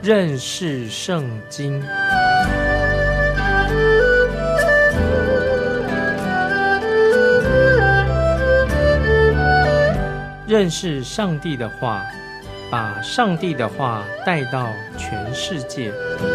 认识圣经。认识上帝的话，把上帝的话带到全世界。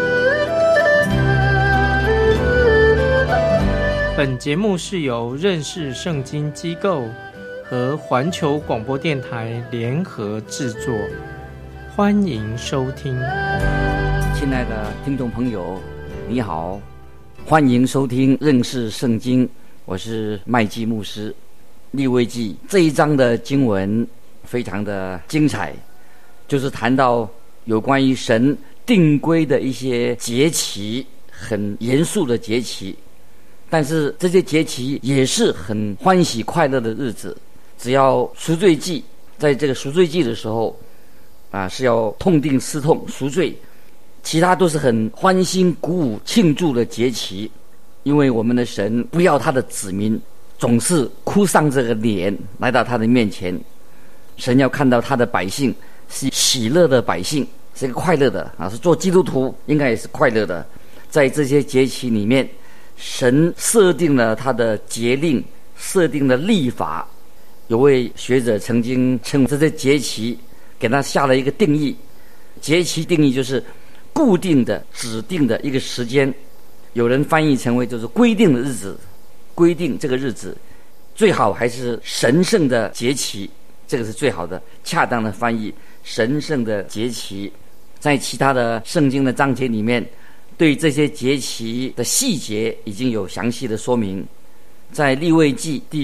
本节目是由认识圣经机构和环球广播电台联合制作，欢迎收听。 亲爱的听众朋友，你好，欢迎收听认识圣经，我是麦基牧师。利未记这一章的经文非常的精彩，就是谈到有关于神定规的一些节期，很严肃的节期，但是这些节期也是很欢喜快乐的日子。只要赎罪祭，在这个赎罪祭的时候是要痛定思痛赎罪，其他都是很欢欣鼓舞庆祝的节期。因为我们的神不要他的子民总是哭丧这个脸来到他的面前，神要看到他的百姓是喜乐的百姓，是一个快乐的是做基督徒应该也是快乐的。在这些节期里面，神设定了他的节令，设定了律法。有位学者曾经称这些节期，给他下了一个定义，节期定义就是固定的指定的一个时间，有人翻译成为就是规定的日子，规定这个日子，最好还是神圣的节期，这个是最好的恰当的翻译，神圣的节期。在其他的圣经的章节里面，对这些节期的细节已经有详细的说明。在利未记第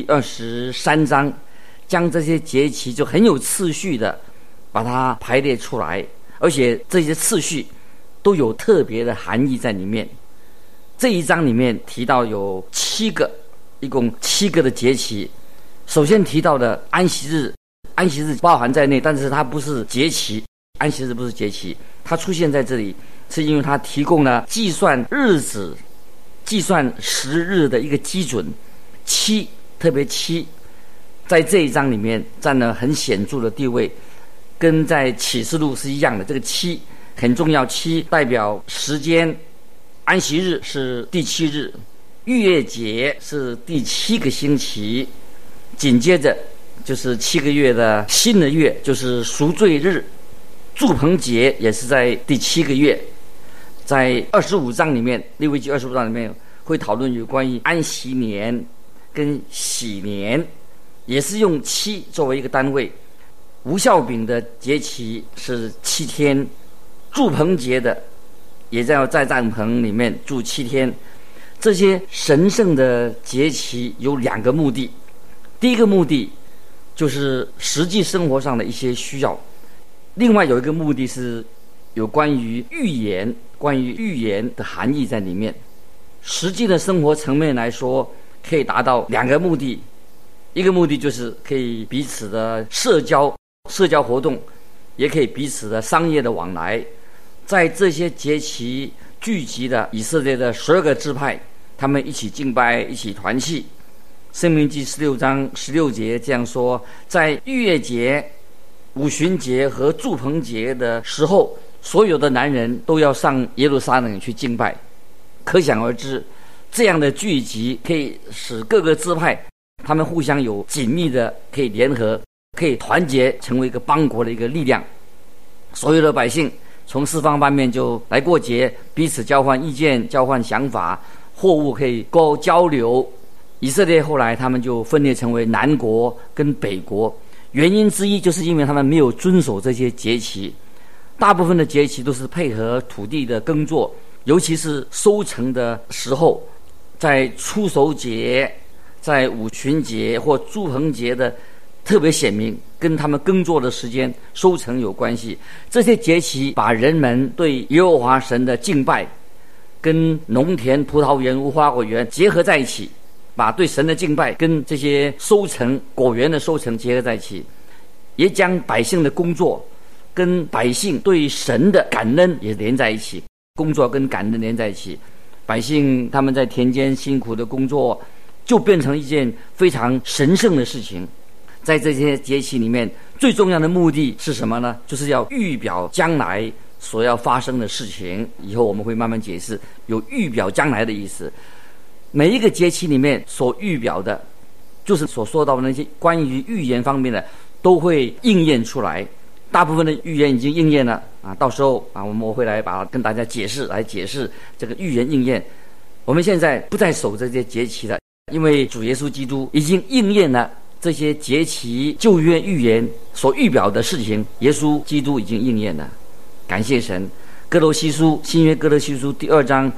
23章，将这些节期就很有次序的把它排列出来，而且这些次序都有特别的含义在里面。这一章里面提到有7个，一共7个的节期。首先提到的安息日，安息日包含在内，但是它不是节期，安息日不是节期，它出现在这里是因为它提供了计算日子、计算时日的一个基准。7，特别7在这一章里面占了很显著的地位，跟在启示录是一样的。这个7很重要，7代表时间，安息日是第7日，逾越节是第7个星期，紧接着就是7个月的新的月，就是赎罪日，住棚节也是在第7个月。在25章里面，利未记25章里面会讨论有关于安息年跟喜年，也是用7作为一个单位。无酵饼的节期是7天，住棚节的也要在帐篷里面住7天。这些神圣的节期有2个目的，第一个目的就是实际生活上的一些需要，另外有一个目的是有关于预言，关于预言的含义在里面。实际的生活层面来说，可以达到2个目的，一个目的就是可以彼此的社交活动，也可以彼此的商业的往来。在这些节期聚集的以色列的12个支派，他们一起敬拜，一起团契。申命记16章16节这样说，在逾越节、五旬节和住棚节的时候，所有的男人都要上耶路撒冷去敬拜。可想而知，这样的聚集可以使各个支派他们互相有紧密的可以联合，可以团结，成为一个邦国的一个力量。所有的百姓从四方八面就来过节，彼此交换意见，交换想法，货物可以交流。以色列后来他们就分裂成为南国跟北国，原因之一就是因为他们没有遵守这些节期。大部分的节期都是配合土地的耕作，尤其是收成的时候，在初熟节、在五旬节或住棚节的特别显明，跟他们耕作的时间、收成有关系。这些节期把人们对耶和华神的敬拜跟农田、葡萄园、无花果园结合在一起，把对神的敬拜跟这些收成、果园的收成结合在一起，也将百姓的工作跟百姓对神的感恩也连在一起，工作跟感恩连在一起。百姓他们在田间辛苦的工作，就变成一件非常神圣的事情。在这些节期里面，最重要的目的是什么呢？就是要预表将来所要发生的事情。以后我们会慢慢解释，有预表将来的意思。每一个节期里面所预表的，就是所说到的那些关于预言方面的，都会应验出来。大部分的预言已经应验了啊，到时候啊，我们会来把它跟大家解释这个预言应验。我们现在不再守这些节期了，因为主耶稣基督已经应验了这些节期旧约预言所预表的事情，耶稣基督已经应验了。感谢神。哥罗西书，新约哥罗西书第2章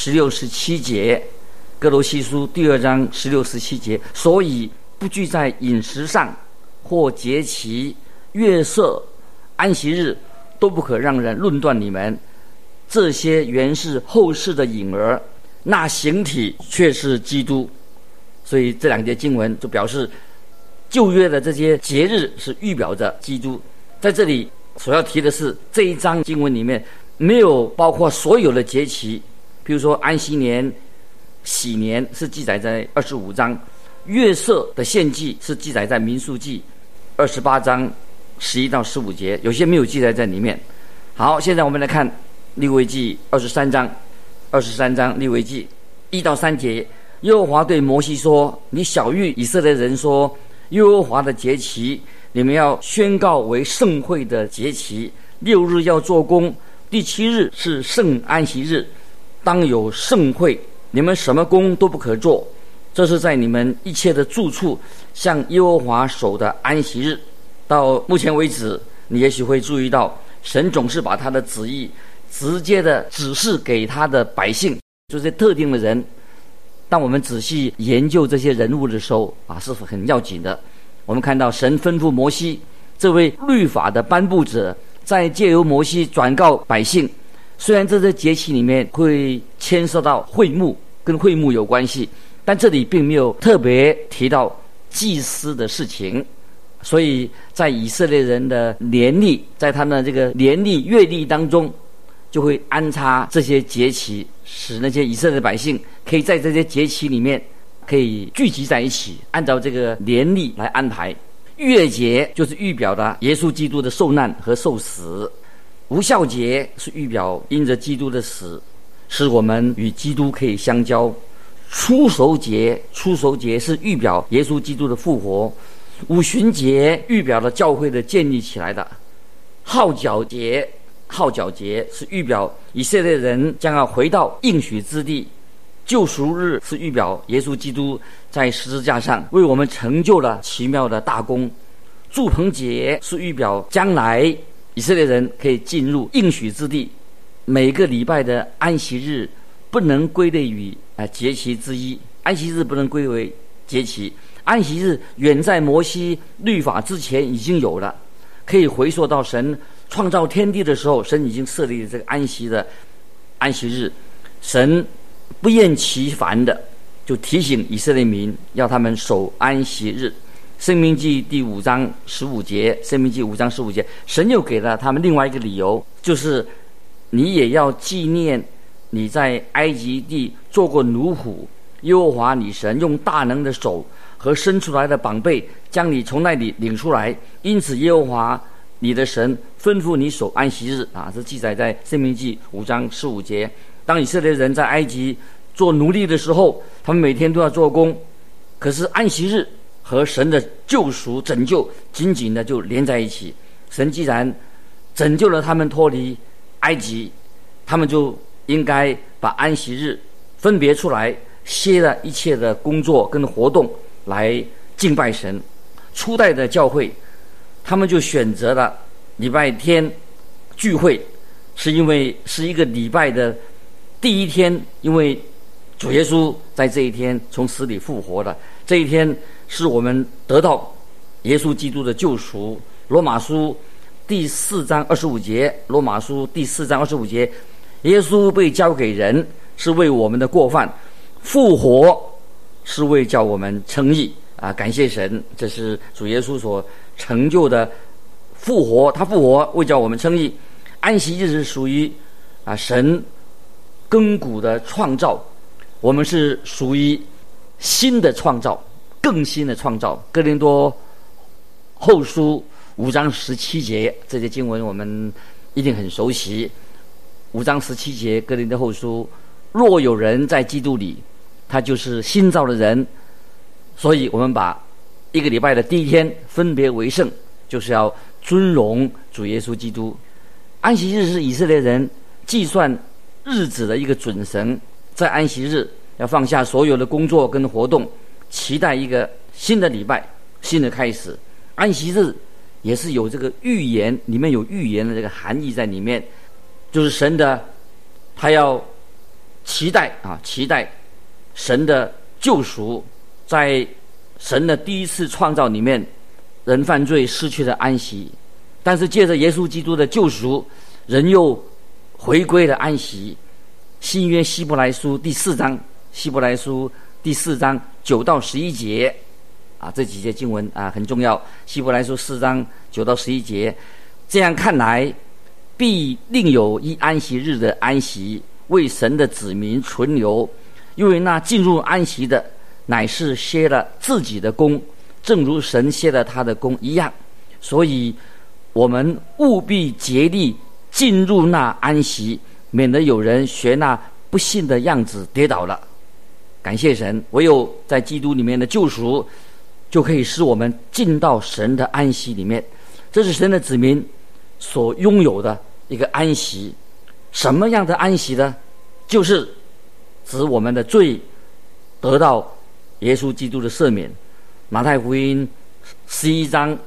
16、17节，哥罗西书第2章16、17节，所以不拘在饮食上，或节期、月色、安息日，都不可让人论断你们。这些原是后世的影儿，那形体却是基督。所以这两节经文就表示旧约的这些节日是预表着基督。在这里所要提的是，这一章经文里面没有包括所有的节期，比如说安息年、喜年是记载在25章，月色的献祭是记载在民数记28章11到15节，有些没有记载在里面。好，现在我们来看利未记23章利未记1到3节。耶和华对摩西说：你晓谕以色列人说，耶和华的节期你们要宣告为圣会的节期，6日要做工，第7日是圣安息日，当有圣会，你们什么工都不可做，这是在你们一切的住处向耶和华守的安息日。到目前为止，你也许会注意到，神总是把他的旨意直接的指示给他的百姓，就是特定的人。当我们仔细研究这些人物的时候啊，是很要紧的。我们看到神吩咐摩西这位律法的颁布者，在借由摩西转告百姓。虽然这些节期里面会牵涉到会幕，跟会幕有关系，但这里并没有特别提到祭司的事情。所以在以色列人的年历，在他们的这个年历月历当中，就会安插这些节期，使那些以色列的百姓可以在这些节期里面可以聚集在一起，按照这个年历来安排。月节就是预表的耶稣基督的受难和受死，无酵节是预表因着基督的死，使我们与基督可以相交。初熟节是预表耶稣基督的复活。五旬节预表了教会的建立起来的。号角节是预表以色列人将要回到应许之地。救赎日是预表耶稣基督在十字架上为我们成就了奇妙的大功。住棚节是预表将来以色列人可以进入应许之地。每个礼拜的安息日不能归类于节期之一，安息日不能归为节期。安息日远在摩西律法之前已经有了，可以回溯到神创造天地的时候，神已经设立了这个安息日。神不厌其烦的就提醒以色列民要他们守安息日。申命记第5章15节，神又给了他们另外一个理由，就是你也要纪念你在埃及地做过奴仆，耶和华你神用大能的手和伸出来的膀臂将你从那里领出来，因此耶和华你的神吩咐你守安息日这记载在申命记5章15节。当以色列人在埃及做奴隶的时候，他们每天都要做工，可是安息日和神的救赎拯救紧紧的就连在一起。神既然拯救了他们脱离埃及，他们就应该把安息日分别出来，歇了一切的工作跟活动来敬拜神。初代的教会他们就选择了礼拜天聚会，是因为是一个礼拜的第一天，因为主耶稣在这一天从死里复活了，这一天是我们得到耶稣基督的救赎。罗马书第4章25节，耶稣被交给人是为我们的过犯，复活是为叫我们称义感谢神，这是主耶稣所成就的复活，他复活为叫我们称义。安息日是属于神亘古的创造，我们是属于新的创造，更新的创造。哥林多后书5章17节，这些经文我们一定很熟悉。5章17节哥林多后书，若有人在基督里，他就是新造的人。所以我们把一个礼拜的第一天分别为圣，就是要尊荣主耶稣基督。安息日是以色列人计算日子的一个准绳，在安息日要放下所有的工作跟活动，期待一个新的礼拜，新的开始。安息日也是有这个预言，里面有预言的这个含义在里面，就是神的他要期待神的救赎。在神的第一次创造里面，人犯罪失去了安息，但是借着耶稣基督的救赎，人又回归了安息。新约希伯来书第4章9到11节这几节经文很重要。希伯来书4章9到11节，这样看来，必另有一安息日的安息，为神的子民存留，因为那进入安息的，乃是歇了自己的功，正如神歇了他的功一样。所以我们务必竭力进入那安息，免得有人学那不信的样子跌倒了。感谢神，唯有在基督里面的救赎，就可以使我们进到神的安息里面。这是神的子民所拥有的一个安息。什么样的安息呢？就是指我们的罪得到耶稣基督的赦免。马太福音11章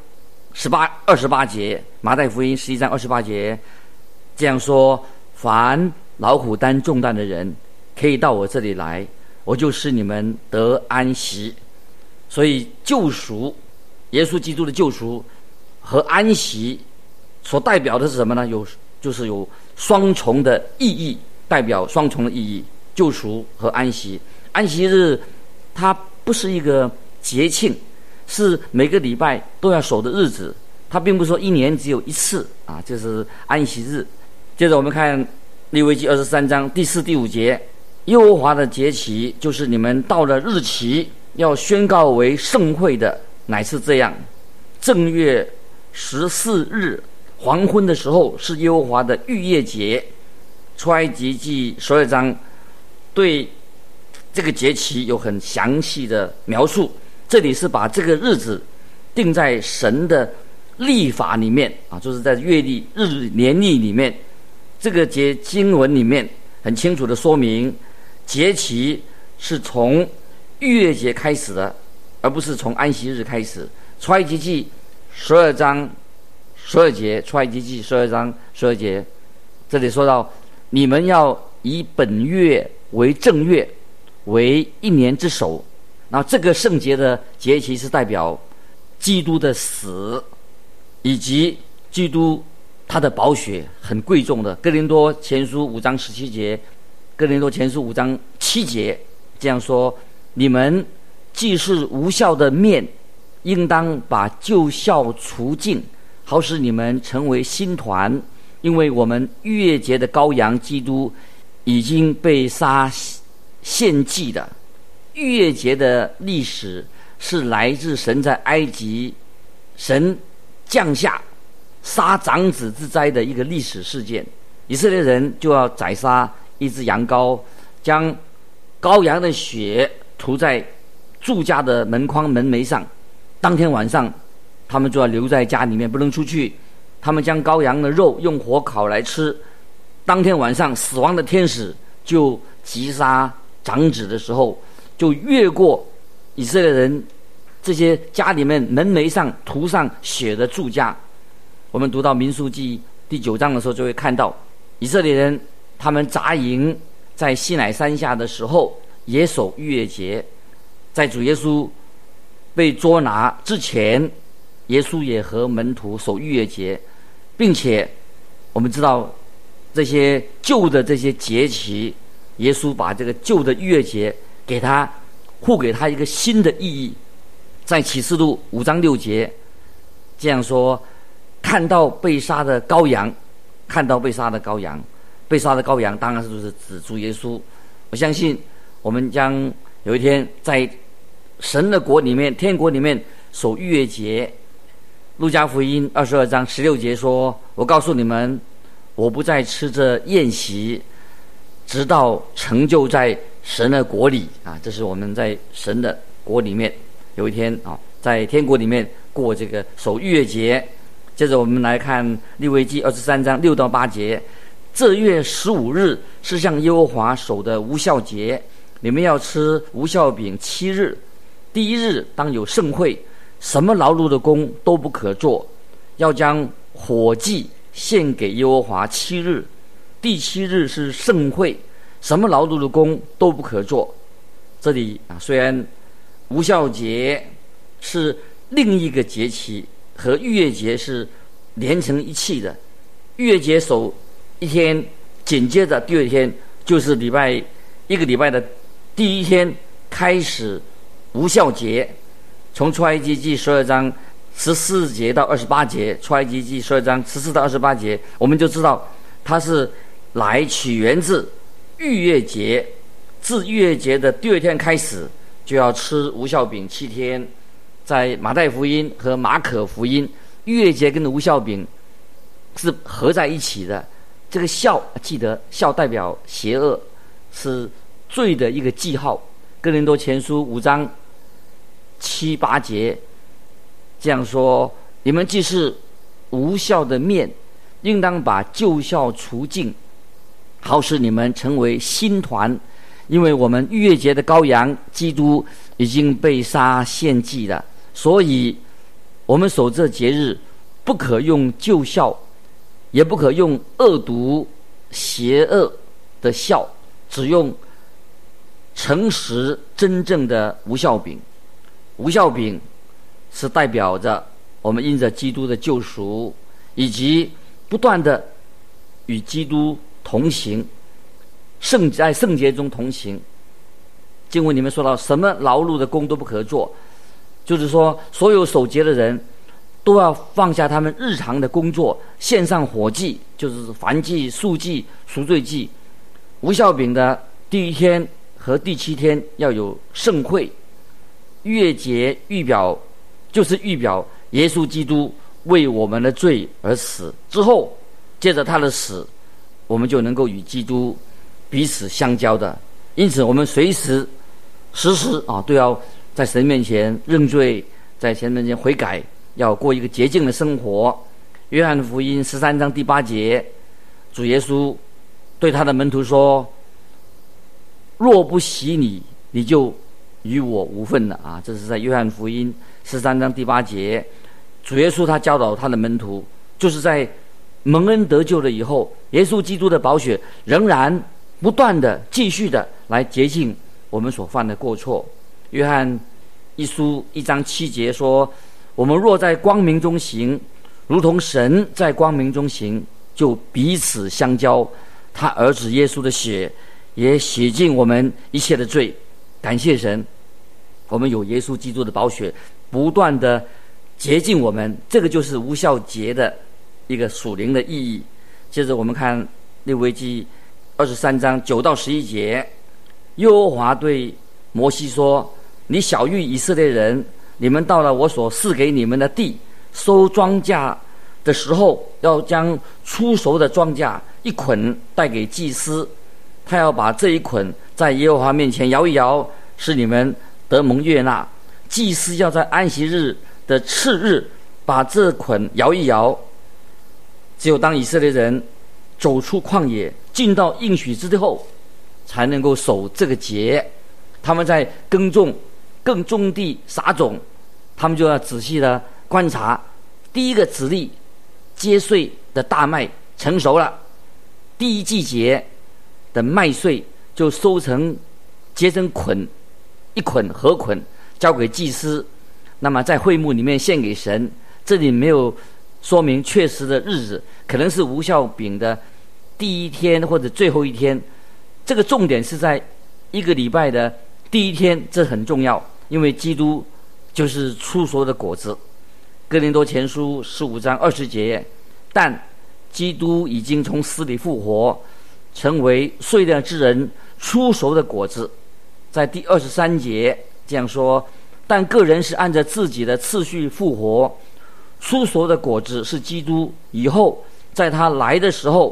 28节，马太福音11章28节这样说：凡劳苦担重担的人，可以到我这里来，我就使你们得安息。所以救赎，耶稣基督的救赎和安息所代表的是什么呢？就是有双重的意义，代表双重的意义。救赎和安息，安息日它不是一个节庆，是每个礼拜都要守的日子。它并不是说一年只有一次就是安息日。接着我们看利未记23章第4、第5节，耶和华的节期，就是你们到了日期要宣告为盛会的，乃是这样：正月14日黄昏的时候，是耶和华的逾越节。出埃及记12章对这个节期有很详细的描述。这里是把这个日子定在神的历法里面就是在月历、日年历里面。这个经文里面很清楚的说明，节期是从逾越节开始的，而不是从安息日开始。出埃及记12章12节，出埃及记12章12节，这里说到：你们要以本月为正月，为一年之首。然后这个圣节的节期是代表基督的死，以及基督他的宝血很贵重的。哥林多前书5章17节，哥林多前书5章7节这样说：你们既是无效的面，应当把旧酵除尽，好使你们成为新团。因为我们逾越节的羔羊基督已经被杀献祭的。逾越节的历史是来自神在埃及神降下杀长子之灾的一个历史事件。以色列人就要宰杀一只羊羔，将羔羊的血涂在住家的门框门楣上。当天晚上他们就要留在家里面，不能出去。他们将羔羊的肉用火烤来吃。当天晚上死亡的天使就击杀长子的时候，就越过以色列人这些家里面门楣上涂上血的住家。我们读到民数记第9章的时候，就会看到以色列人他们扎营在西乃山下的时候，也守逾越节。在主耶稣被捉拿之前，耶稣也和门徒守逾越节，并且我们知道这些旧的这些节期，耶稣把这个旧的逾越节互给他一个新的意义。在启示录5章6节这样说：看到被杀的羔羊，看到被杀的羔羊，被杀的羔羊当然就是指主耶稣。我相信我们将有一天在神的国里面，天国里面守逾越节。路加福音22章16节说：我告诉你们， 我不再吃这宴席，直到成就在神的国里啊！这是我们在神的国里面有一天啊，在天国里面过这个守逾越节。接着我们来看利未记23章6到8节，这月15日是向耶和华守的无酵节，你们要吃无酵饼7日，第一日当有盛会，什么劳碌的工都不可做，要将火祭献给耶和华7日，第7日是盛会，什么劳碌的工都不可做。这里啊，虽然无酵节是另一个节期，和逾越节是连成一气的。逾越节守一天，紧接着第二天就是一个礼拜的第一天开始无酵节。从出埃及记12章14节到28节，出埃及记12章14到28节，我们就知道它是来起源自逾越节。自逾越节的第二天开始就要吃无酵饼7天。在马太福音和马可福音，逾越节跟无酵饼是合在一起的。这个酵，记得酵代表邪恶，是罪的一个记号。哥林多前书5章7、8节这样说：你们既是无酵的面，应当把旧酵除尽，好使你们成为新团。因为我们逾越节的羔羊基督已经被杀献祭了，所以我们守这节日不可用旧酵，也不可用恶毒邪恶的酵，只用诚实真正的无酵饼。无酵饼是代表着我们因着基督的救赎，以及不断的与基督同行，在圣节中同行。经文里面说到，什么劳碌的工都不可做，就是说所有守节的人都要放下他们日常的工作，献上火祭，就是燔祭、素祭、赎罪祭。无酵饼的第一天和第7天要有盛会。逾越节预表耶稣基督为我们的罪而死之后，借着他的死，我们就能够与基督彼此相交的。因此我们随时时都要在神面前认罪，在神面前悔改，要过一个洁净的生活。约翰福音13章第8节，主耶稣对他的门徒说：若不洗你，你就与我无份了啊！这是在约翰福音13章第8节。主耶稣他教导他的门徒，就是在蒙恩得救了以后，耶稣基督的宝血仍然不断的继续的来洁净我们所犯的过错。约翰一书1章7节说：我们若在光明中行，如同神在光明中行，就彼此相交。他儿子耶稣的血也洗净我们一切的罪。感谢神，我们有耶稣基督的宝血不断的洁净我们，这个就是无酵节的一个属灵的意义。接着我们看利未记23章9到11节，耶和华对摩西说：你晓谕以色列人，你们到了我所赐给你们的地，收庄稼的时候，要将初熟的庄稼一捆带给祭司，他要把这一捆在耶和华面前摇一摇，使你们得蒙悦纳。祭司要在安息日的次日把这捆摇一摇。只有当以色列人走出旷野，进到应许之地后，才能够守这个节。他们在耕种地撒种，他们就要仔细的观察。第一个子粒结穗的大麦成熟了，第一季节的麦穗就收成结成捆，一捆合捆交给祭司，那么在会幕里面献给神。这里没有说明确实的日子，可能是无酵饼的第一天或者最后一天。这个重点是在一个礼拜的第一天，这很重要，因为基督就是初熟的果子。哥林多前书15章20节，但基督已经从死里复活，成为睡了之人初熟的果子。在第23节这样说：但个人是按照自己的次序复活，初熟的果子是基督以后在他来的时候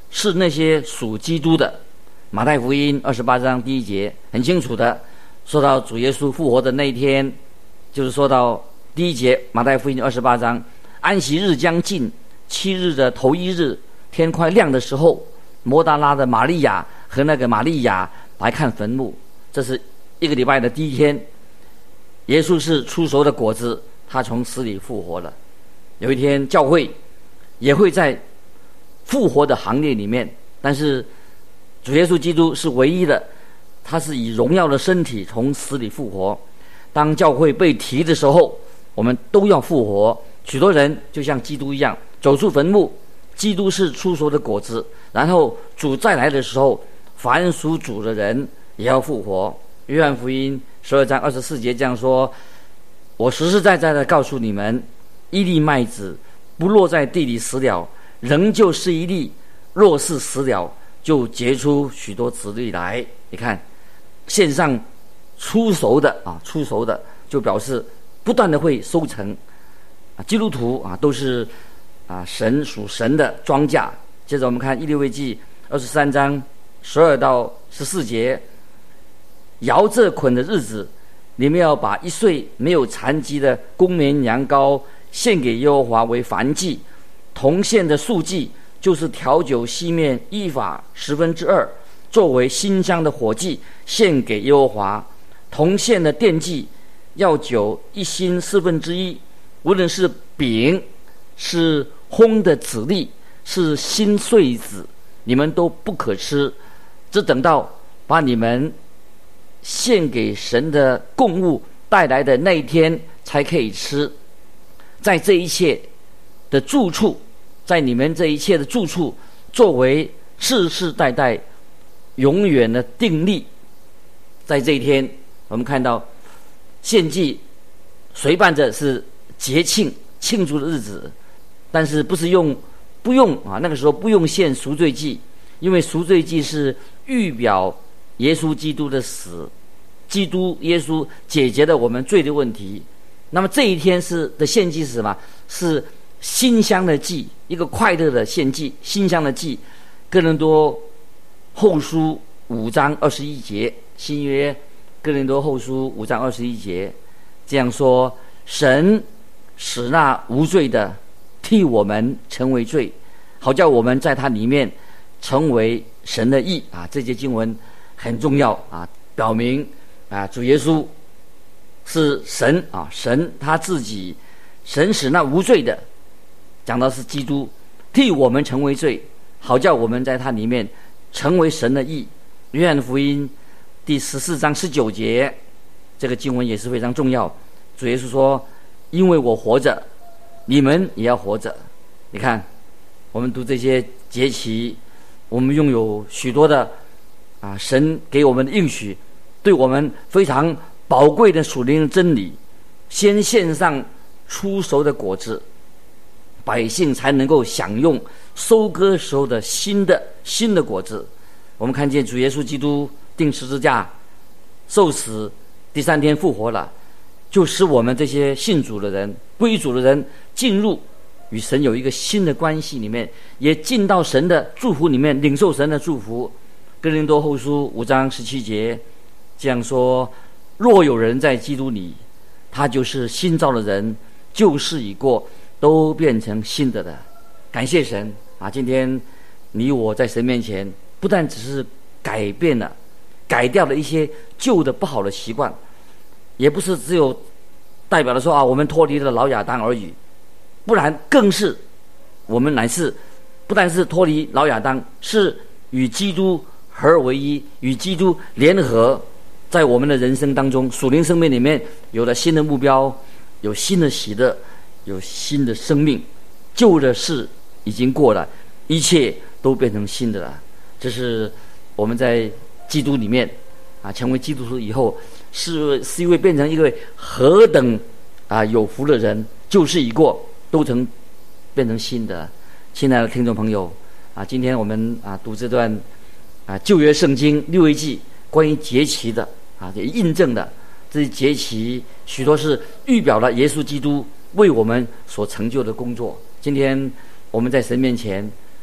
是那些属基督的。马太福音28章第1节很清楚的说到主耶稣复活的那一天，就是说到第1节，马太福音28章，安息日将近，7日的头1日，天快亮的时候，摩大拉的玛利亚和那个玛利亚来看坟墓。这是一个礼拜的第1天，耶稣是初熟的果子，他从死里复活了。有一天教会也会在复活的行列里面，但是主耶稣基督是唯一的，他是以荣耀的身体从死里复活。当教会被提的时候，我们都要复活。许多人就像基督一样走出坟墓，基督是初熟的果子，然后主再来的时候，凡属主的人也要复活。约翰福音12章24节这样说，我实实在在的告诉你们，一粒麦子不落在地里死了，仍旧是一粒，若是死了，就结出许多子粒来。你看，线上出熟的出熟的就表示不断的会收成。基督徒都是神属神的庄稼。接着我们看以利未记23章12到14节，摇这捆的日子，你们要把1岁没有残疾的公绵羊羔献给耶和华为燔祭，同献的素祭就是调酒细面1法2/10，作为馨香的火祭献给耶和华。同献的奠祭要酒1新1/4，无论是饼，是烘的子粒，是新穗子，你们都不可吃，只等到把你们献给神的供物带来的那一天才可以吃。在这一切的住处，在你们这一切的住处，作为世世代代永远的定例。在这一天，我们看到献祭随伴着是节庆庆祝的日子，但是不用那个时候不用献赎罪祭，因为赎罪祭是预表耶稣基督的死，基督耶稣解决了我们罪的问题。那么这一天的献祭是什么？是馨香的祭，一个快乐的献祭，馨香的祭。哥林多后书5章21节，新约哥林多后书5章21节这样说，神使那无罪的替我们成为罪，好叫我们在他里面成为神的义。这节经文很重要表明主耶稣是神神他自己，神使那无罪的，讲到是基督替我们成为罪，好叫我们在他里面成为神的义。约翰福音第14章19节，这个经文也是非常重要。主耶稣说，因为我活着，你们也要活着。你看，我们读这些节期，我们拥有许多的神给我们的应许，对我们非常宝贵的属灵的真理。先献上初熟的果子，百姓才能够享用收割时候的新的果子。我们看见主耶稣基督钉十字架受死，第3天复活了，就使我们这些信主的人归主的人进入与神有一个新的关系里面，也进到神的祝福里面，领受神的祝福。哥林多后书5章17节这样说，若有人在基督里，他就是新造的人，旧事已过，都变成新的了。感谢神今天你我在神面前，不但只是改掉了一些旧的不好的习惯，也不是只有代表了说我们脱离了老亚当而已，不然更是我们乃是不但是脱离老亚当，是与基督合而为一，与基督联合，在我们的人生当中，属灵生命里面有了新的目标，有新的喜乐，有新的生命。旧的事已经过了，一切都变成新的了。这是我们在基督里面成为基督徒以后，是一位变成一位何等有福的人。旧事已过，都曾变成新的。亲爱的听众朋友今天我们读这段旧约圣经利未记关于节期的也印证的这些节期许多是预表了耶稣基督为我们所成就的工作。今天我们在神面前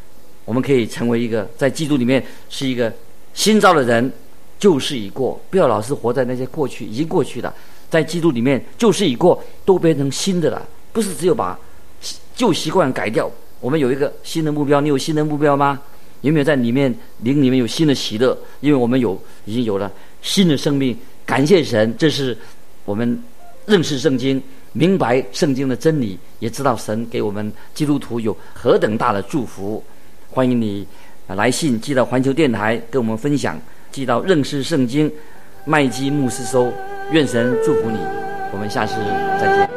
我们可以成为一个在基督里面是一个新造的人，旧事已过，不要老是活在那些过去已经过去的，在基督里面旧事已过，都变成新的了。不是只有把旧习惯改掉，我们有一个新的目标。你有新的目标吗？有没有在里面灵里面有新的喜乐？因为我们已经有了新的生命，感谢神。这是我们认识圣经，明白圣经的真理，也知道神给我们基督徒有何等大的祝福。欢迎你来信寄到环球电台跟我们分享，寄到认识圣经麦基牧师收。愿神祝福你，我们下次再见。